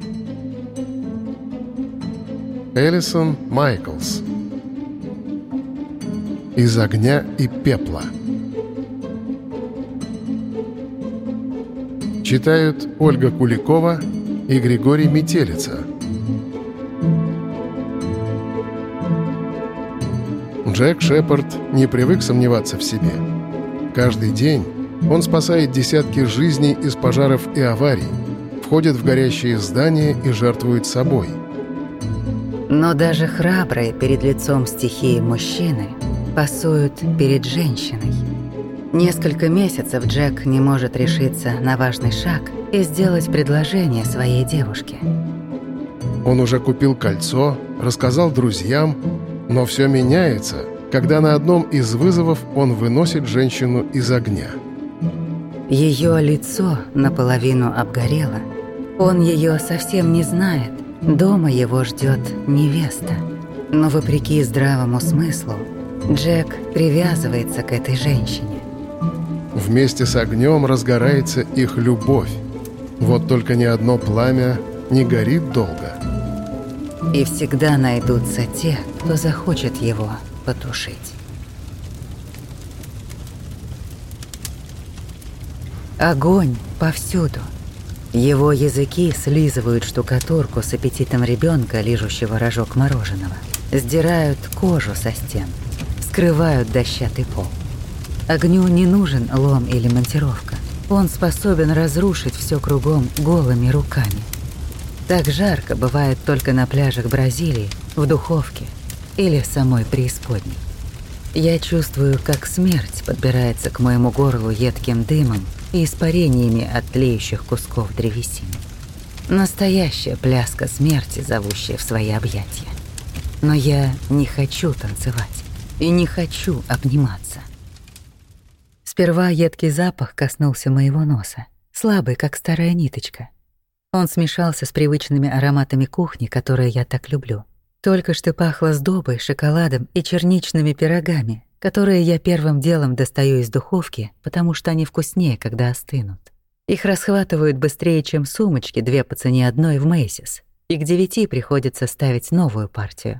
Элисон Майклс. Из огня и пепла. Читают Ольга Куликова и Григорий Метелица. Джек Шепард не привык сомневаться в себе. Каждый день он спасает десятки жизней из пожаров и аварий, входит в горящие здания и жертвует собой. Но даже храбрые перед лицом стихии мужчины пасуют перед женщиной. Несколько месяцев Джек не может решиться на важный шаг и сделать предложение своей девушке. Он уже купил кольцо, рассказал друзьям, но все меняется, когда на одном из вызовов он выносит женщину из огня. Ее лицо наполовину обгорело. Он ее совсем не знает. Дома его ждет невеста. Но вопреки здравому смыслу, Джек привязывается к этой женщине. Вместе с огнем разгорается их любовь. Вот только ни одно пламя не горит долго. И всегда найдутся те, кто захочет его потушить. Огонь повсюду. Его языки слизывают штукатурку с аппетитом ребенка, лижущего рожок мороженого. Сдирают кожу со стен. Скрывают дощатый пол. Огню не нужен лом или монтировка. Он способен разрушить все кругом голыми руками. Так жарко бывает только на пляжах Бразилии, в духовке или в самой преисподней. Я чувствую, как смерть подбирается к моему горлу едким дымом и испарениями от тлеющих кусков древесины. Настоящая пляска смерти, зовущая в свои объятия. Но я не хочу танцевать и не хочу обниматься. Сперва едкий запах коснулся моего носа, слабый, как старая ниточка. Он смешался с привычными ароматами кухни, которые я так люблю. Только что пахло сдобой, шоколадом и черничными пирогами, которые я первым делом достаю из духовки, потому что они вкуснее, когда остынут. Их расхватывают быстрее, чем сумочки, 2 по цене одной в Мэйсис, и к 9 приходится ставить новую партию.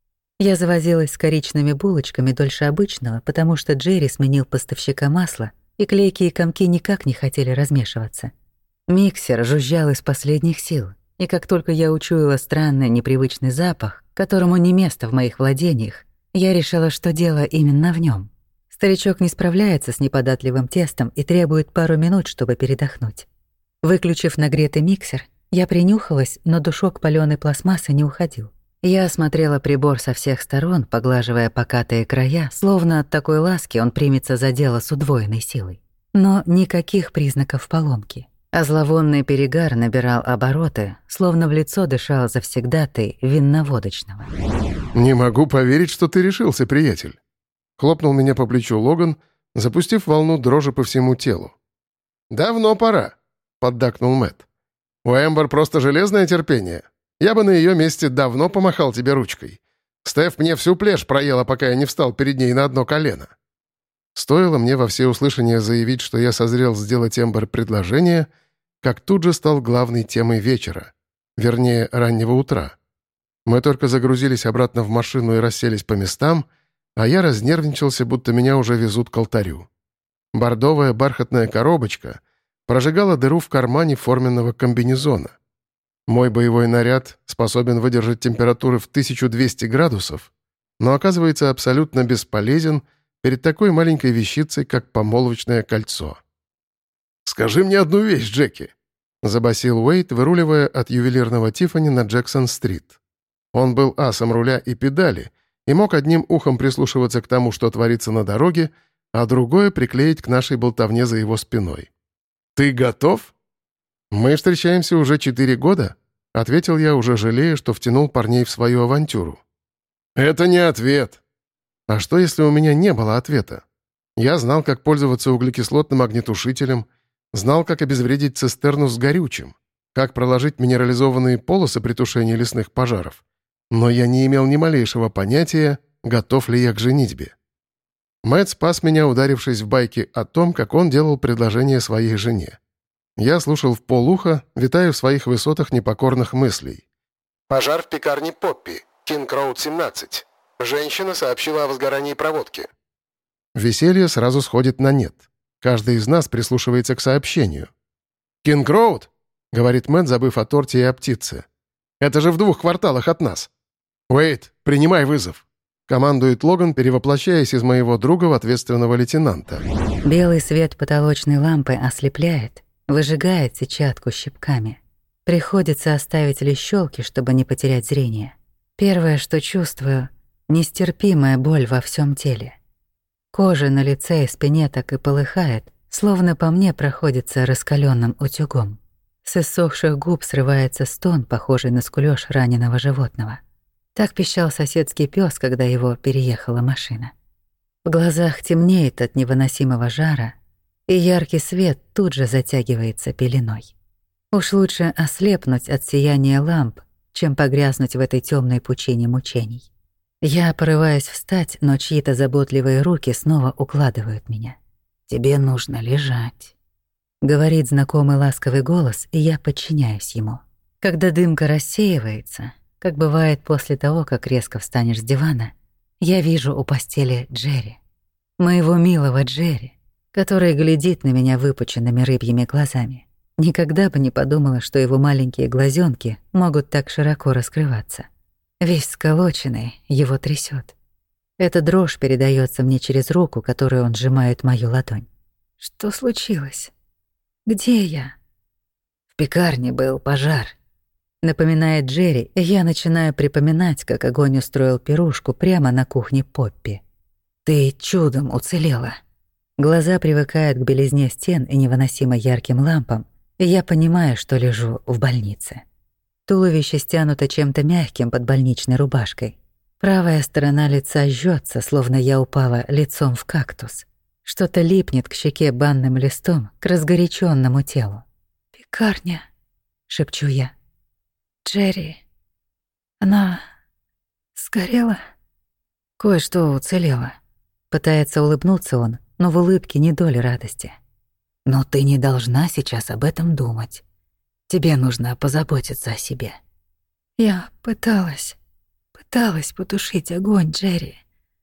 Я завозилась с коричными булочками дольше обычного, потому что Джерри сменил поставщика масла, и клейкие комки никак не хотели размешиваться. Миксер жужжал из последних сил, и как только я учуяла странный непривычный запах, которому не место в моих владениях, я решила, что дело именно в нем. Старичок не справляется с неподатливым тестом и требует пару минут, чтобы передохнуть. Выключив нагретый миксер, я принюхалась, но душок палёной пластмассы не уходил. Я осмотрела прибор со всех сторон, поглаживая покатые края, словно от такой ласки он примется за дело с удвоенной силой. Но никаких признаков поломки. А зловонный перегар набирал обороты, словно в лицо дышал завсегдатый винноводочного. «Не могу поверить, что ты решился, приятель!» Хлопнул меня по плечу Логан, запустив волну дрожи по всему телу. «Давно пора», — поддакнул Мэтт. «У Эмбер просто железное терпение. Я бы на ее месте давно помахал тебе ручкой. Стеф мне всю плешь проела, пока я не встал перед ней на одно колено». Стоило мне во всеуслышание заявить, что я созрел сделать Эмбер предложение, как тут же стал главной темой вечера, вернее, раннего утра. Мы только загрузились обратно в машину и расселись по местам, а я разнервничался, будто меня уже везут к алтарю. Бордовая бархатная коробочка прожигала дыру в кармане форменного комбинезона. Мой боевой наряд способен выдержать температуры в 1200 градусов, но оказывается абсолютно бесполезен перед такой маленькой вещицей, как помолвочное кольцо. «Скажи мне одну вещь, Джеки», — забасил Уэйд, выруливая от ювелирного Тиффани на Джексон-стрит. Он был асом руля и педали и мог одним ухом прислушиваться к тому, что творится на дороге, а другое приклеить к нашей болтовне за его спиной. «Ты готов?» «Мы встречаемся уже 4 года», — ответил я, уже жалея, что втянул парней в свою авантюру. «Это не ответ». «А что, если у меня не было ответа? Я знал, как пользоваться углекислотным огнетушителем, знал, как обезвредить цистерну с горючим, как проложить минерализованные полосы при тушении лесных пожаров. Но я не имел ни малейшего понятия, готов ли я к женитьбе. Мэтт спас меня, ударившись в байки о том, как он делал предложение своей жене. Я слушал вполуха, витая в своих высотах непокорных мыслей. Пожар в пекарне Поппи, Кинг-Роуд, 17. Женщина сообщила о возгорании проводки. Веселье сразу сходит на нет. Каждый из нас прислушивается к сообщению. «Кинг-Роуд?» — говорит Мэтт, забыв о торте и о птице. «Это же в 2 кварталах от нас!» «Уэйд, принимай вызов!» — командует Логан, перевоплощаясь из моего друга в ответственного лейтенанта. Белый свет потолочной лампы ослепляет, выжигает сетчатку щипками. Приходится оставить лишь щелки, чтобы не потерять зрение. Первое, что чувствую — нестерпимая боль во всем теле. Кожа на лице и спине так и полыхает, словно по мне проходится раскаленным утюгом. С иссохших губ срывается стон, похожий на скулёж раненого животного. Так пищал соседский пес, когда его переехала машина. В глазах темнеет от невыносимого жара, и яркий свет тут же затягивается пеленой. Уж лучше ослепнуть от сияния ламп, чем погрязнуть в этой темной пучине мучений. Я порываюсь встать, но чьи-то заботливые руки снова укладывают меня. «Тебе нужно лежать», — говорит знакомый ласковый голос, и я подчиняюсь ему. Когда дымка рассеивается, как бывает после того, как резко встанешь с дивана, я вижу у постели Джерри. Моего милого Джерри, который глядит на меня выпученными рыбьими глазами. Никогда бы не подумала, что его маленькие глазенки могут так широко раскрываться. Весь сколоченный, его трясет. Эта дрожь передается мне через руку, которую он сжимает мою ладонь. Что случилось? Где я? В пекарне был пожар. Напоминает Джерри, и я начинаю припоминать, как огонь устроил пирушку прямо на кухне Поппи. Ты чудом уцелела. Глаза привыкают к белизне стен и невыносимо ярким лампам, и я понимаю, что лежу в больнице. Туловище стянуто чем-то мягким под больничной рубашкой. Правая сторона лица жжётся, словно я упала лицом в кактус. Что-то липнет к щеке банным листом, к разгоряченному телу. «Пекарня», — шепчу я. «Джерри, она сгорела?» Кое-что уцелело. Пытается улыбнуться он, но в улыбке не доли радости. «Но ты не должна сейчас об этом думать. Тебе нужно позаботиться о себе». «Я пыталась потушить огонь, Джерри.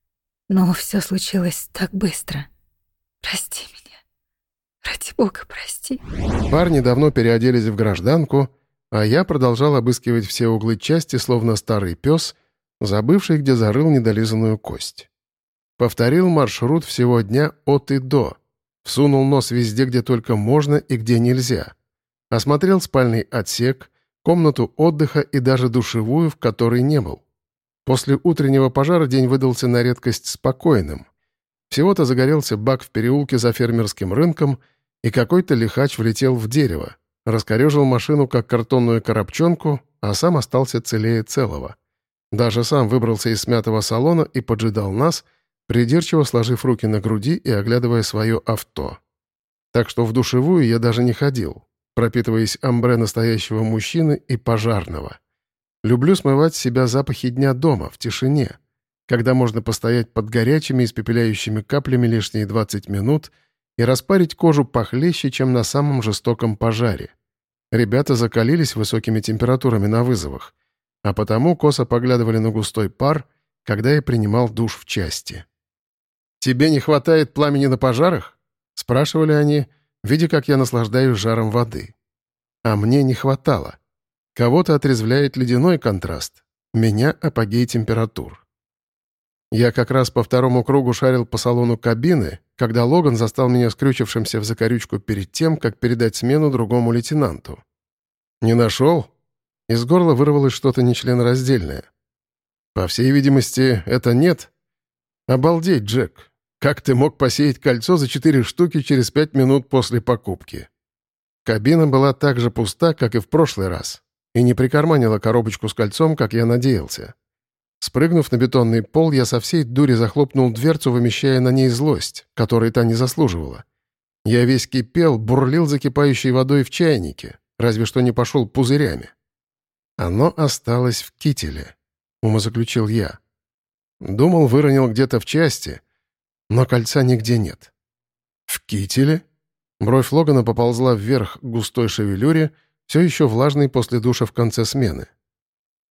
Но всё случилось так быстро. Прости меня. Ради бога, прости». Парни давно переоделись в гражданку, а я продолжал обыскивать все углы части, словно старый пес, забывший, где зарыл недолизанную кость. Повторил маршрут всего дня от и до. Всунул нос везде, где только можно и где нельзя. Осмотрел спальный отсек, комнату отдыха и даже душевую, в которой не был. После утреннего пожара день выдался на редкость спокойным. Всего-то загорелся бак в переулке за фермерским рынком, и какой-то лихач влетел в дерево, раскорёжил машину как картонную коробчонку, а сам остался целее целого. Даже сам выбрался из смятого салона и поджидал нас, придирчиво сложив руки на груди и оглядывая свое авто. Так что в душевую я даже не ходил, пропитываясь амбре настоящего мужчины и пожарного. Люблю смывать с себя запахи дня дома, в тишине, когда можно постоять под горячими испепеляющими каплями лишние 20 минут и распарить кожу похлеще, чем на самом жестоком пожаре. Ребята закалились высокими температурами на вызовах, а потому косо поглядывали на густой пар, когда я принимал душ в части. «Тебе не хватает пламени на пожарах?» — спрашивали они, видя, как я наслаждаюсь жаром воды. А мне не хватало. Кого-то отрезвляет ледяной контраст, меня — апогей температур. Я как раз по второму кругу шарил по салону кабины, когда Логан застал меня скрючившимся в закорючку перед тем, как передать смену другому лейтенанту. «Не нашел?» Из горла вырвалось что-то нечленораздельное. «По всей видимости, это нет. Обалдеть, Джек. Как ты мог посеять кольцо за 4 штуки через 5 минут после покупки?» Кабина была так же пуста, как и в прошлый раз, и не прикарманила коробочку с кольцом, как я надеялся. Спрыгнув на бетонный пол, я со всей дури захлопнул дверцу, вымещая на ней злость, которой та не заслуживала. Я весь кипел, бурлил закипающей водой в чайнике, разве что не пошел пузырями. «Оно осталось в кителе», — умозаключил я. Думал, выронил где-то в части, но кольца нигде нет. «В кителе?» Бровь Логана поползла вверх к густой шевелюре, все еще влажной после душа в конце смены.